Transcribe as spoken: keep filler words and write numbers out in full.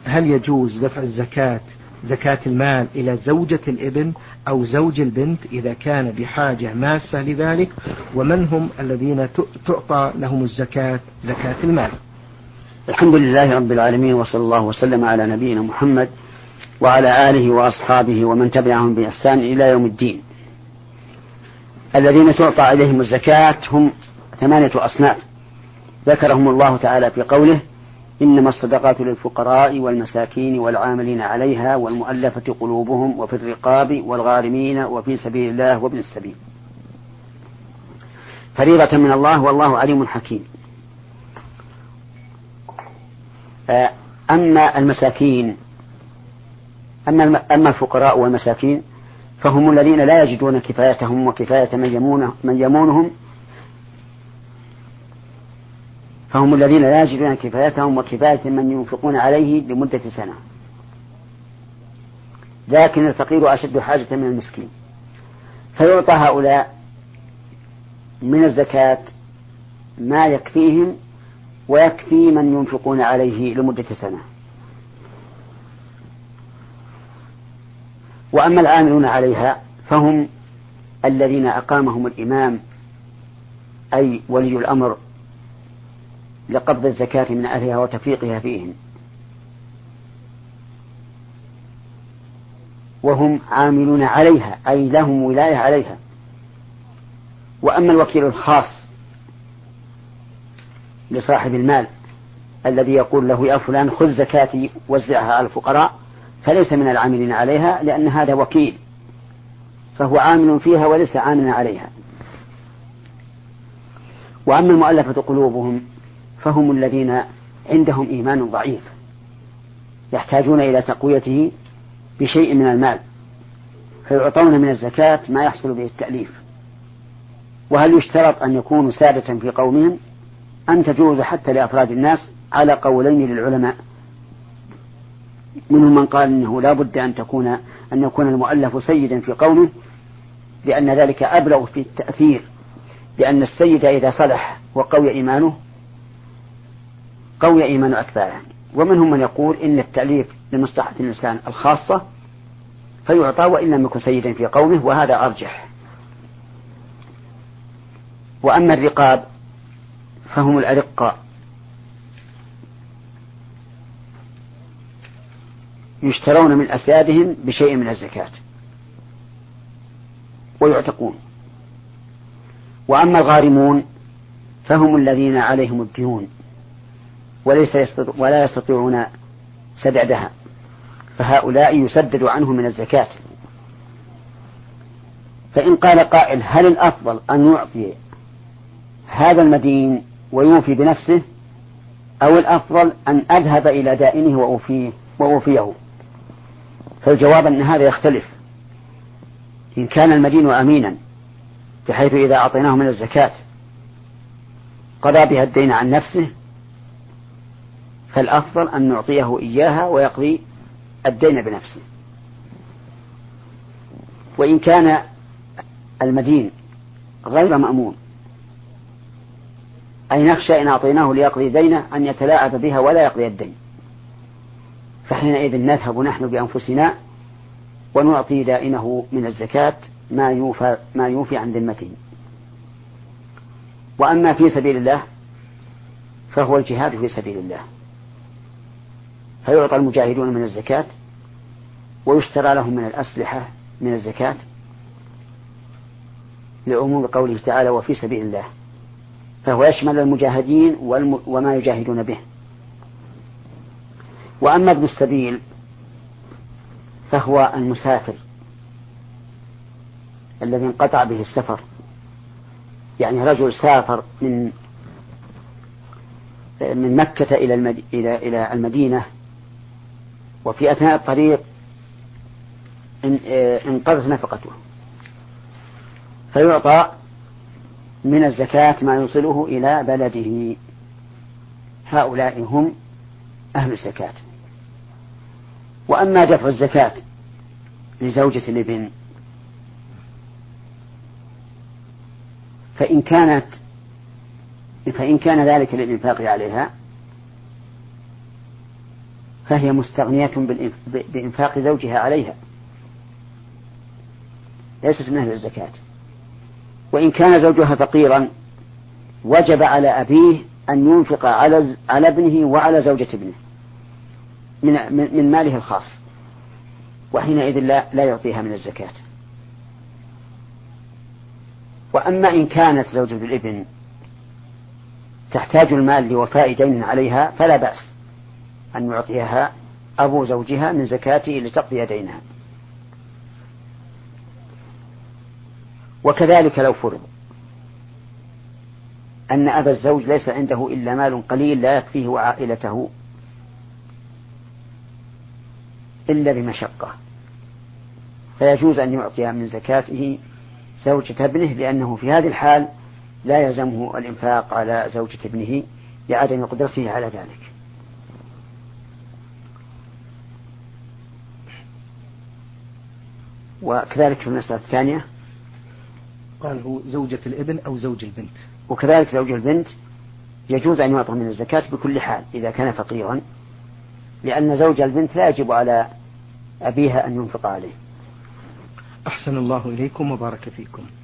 هل يجوز دفع الزكاة زكاة المال إلى زوجة الابن أو زوج البنت إذا كان بحاجة ماسة لذلك؟ ومن هم الذين تعطى لهم الزكاة زكاة المال؟ الحمد لله رب العالمين، وصلى الله وسلم على نبينا محمد وعلى آله وأصحابه ومن تبعهم بإحسان إلى يوم الدين. الذين تعطى عليهم الزكاة هم ثمانية أصناف ذكرهم الله تعالى في قوله: إنما الصدقات للفقراء والمساكين والعاملين عليها والمؤلفة قلوبهم وفي الرقاب والغارمين وفي سبيل الله وابن السبيل، فريضة من الله والله عليم حكيم. أما المساكين أما أما الفقراء والمساكين فهم الذين لا يجدون كفايتهم وكفاية من يمونه من يمونهم فهم الذين لا يجدون كفايتهم وكفاية من ينفقون عليه لمدة سنة، لكن الفقير أشد حاجة من المسكين، فيعطى هؤلاء من الزكاة ما يكفيهم ويكفي من ينفقون عليه لمدة سنة. وأما العاملون عليها فهم الذين أقامهم الإمام أي ولي الأمر لقبض الزكاة من أهلها وتفريقها فيهم، وهم عاملون عليها أي لهم ولاية عليها. وأما الوكيل الخاص لصاحب المال الذي يقول له: يا فلان خذ زكاتي وزعها على الفقراء، فليس من العاملين عليها، لأن هذا وكيل فهو عامل فيها وليس عاملا عليها. وأما المؤلفة قلوبهم فهم الذين عندهم إيمان ضعيف يحتاجون إلى تقويته بشيء من المال، فيعطون من الزكاة ما يحصل به التأليف. وهل يشترط أن يكونوا سادة في قومهم أم تجوز حتى لأفراد الناس؟ على قولين للعلماء، منهم من قال إنه لا بد أن تكون أن يكون المؤلف سيدا في قومه، لأن ذلك أبلغ في التأثير، لأن السيد إذا صلح وقوي إيمانه قوي إيمان أتباعه. ومنهم من يقول إن التأليف لمصلحة الإنسان الخاصة فيعطى وإن لم يكن سيدا في قومه، وهذا أرجح. وأما الرقاب فهم الأرقاء يشترون من أسيادهم بشيء من الزكاة ويعتقون. وأما الغارمون فهم الذين عليهم الديون وليس يستطيع ولا يستطيعون سدادها، فهؤلاء يسدد عنهم من الزكاة. فإن قال قائل: هل الأفضل أن يعطي هذا المدين ويوفي بنفسه، أو الأفضل أن أذهب إلى دائنه وأوفيه وأوفيه؟ فالجواب أن هذا يختلف. إن كان المدين أمينا بحيث إذا أعطيناه من الزكاة قضى بها الدين عن نفسه، فالأفضل أن نعطيه إياها ويقضي الدين بنفسه. وإن كان المدين غير مأمون أي نخشى إن أعطيناه ليقضي دينه أن يتلاعب بها ولا يقضي الدين، فحينئذ نذهب نحن بأنفسنا ونعطي دائنه من الزكاة ما يوفى, ما يوفي عن ذمته. وأما في سبيل الله فهو الجهاد في سبيل الله، فيعطى المجاهدون من الزكاة ويشترى لهم من الأسلحة من الزكاة لعموم قوله تعالى: وفي سبيل الله، فهو يشمل المجاهدين وما يجاهدون به. وأما ابن السبيل فهو المسافر الذي انقطع به السفر، يعني رجل سافر من من مكة إلى إلى إلى المدينة، وفي أثناء الطريق انقضت نفقته، فيعطى من الزكاة ما يوصله إلى بلده. هؤلاء هم أهل الزكاة. وأما دفع الزكاة لزوجة الابن فإن كانت فإن كان ذلك للإنفاق عليها فهي مستغنية بإنفاق زوجها عليها، ليست من أهل الزكاة. وإن كان زوجها فقيرا وجب على أبيه أن ينفق على على ابنه وعلى زوجة ابنه من من ماله الخاص، وحينئذ لا لا يعطيها من الزكاة. وأما إن كانت زوجة الابن تحتاج المال لوفاء دين عليها فلا بأس أن يعطيها أبو زوجها من زكاته لتقضي دينها. وكذلك لو فرض أن أبا الزوج ليس عنده إلا مال قليل لا يكفيه وعائلته إلا بمشقة، فيجوز أن يعطي من زكاته زوجة ابنه، لأنه في هذه الحال لا يلزمه الإنفاق على زوجة ابنه لعدم قدرته على ذلك. وكذلك في المسألة الثانية قال هو زوجة الابن أو زوج البنت، وكذلك زوج البنت يجوز أن يعطى من الزكاة بكل حال إذا كان فقيرا، لأن زوج البنت لا يجب على أبيها أن ينفق عليه. أحسن الله إليكم وبارك فيكم.